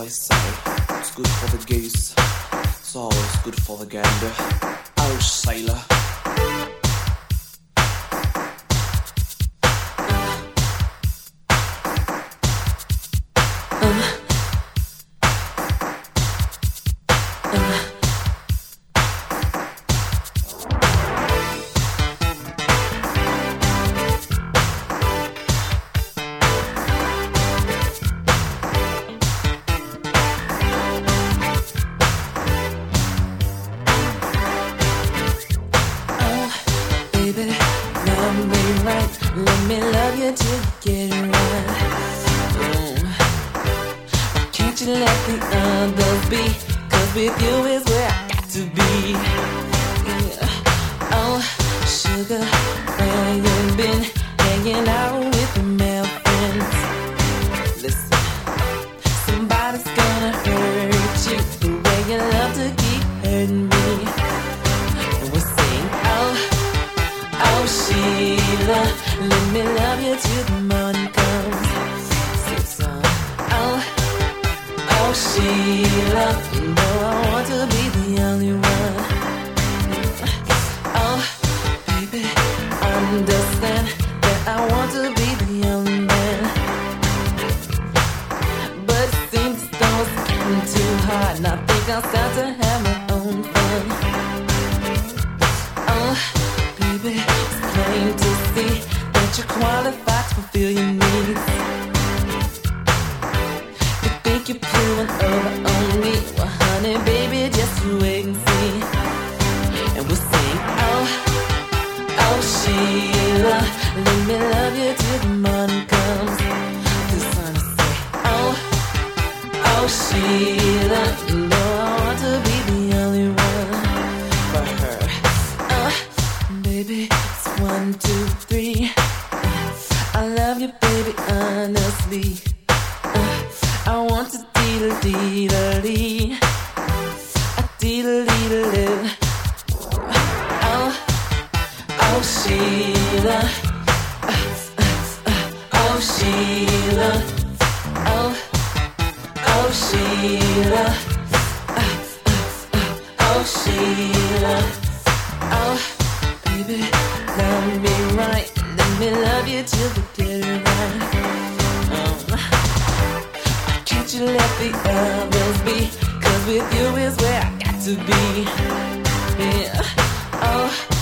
I say. It's good for the goose, it's always good for the gander. Oh, sailor. Let me love you till you get it right. Can't you let the others be? 'Cause with you is where I got to be. Yeah. Oh, sugar, where you been? Hanging out with the male friends. Listen, somebody's gonna hurt you the way you love to keep hurting me. And we'll sing, oh, Sheila, let me love you till the morning comes. Sing song. Oh, Sheila, you know I want to be the only one. Oh, baby, understand that I want to be the only man. But it seems as though it's getting too hard, and I think I'll start to have my own fun. Oh, baby, it's plain to see that you're qualified to fulfill your needs. You think you're pulling over on me? Well, honey, baby, just wait and see. And we'll sing, oh, Sheila, let me love you till the morning comes. The sun will say, oh, Sheila, you know I want to be the only one for her. Baby, it's 1, 2, 3. I love you, baby, honestly. I want to dee-da-dee-da-dee. A dee-da-dee-da-dee. Oh, Sheila. Oh, Sheila. Oh, Sheila. Oh, Sheila. Oh, baby, love me right. Let me love you till we get it right. Can't you let the others be? 'Cause with you is where I got to be. Yeah. Oh,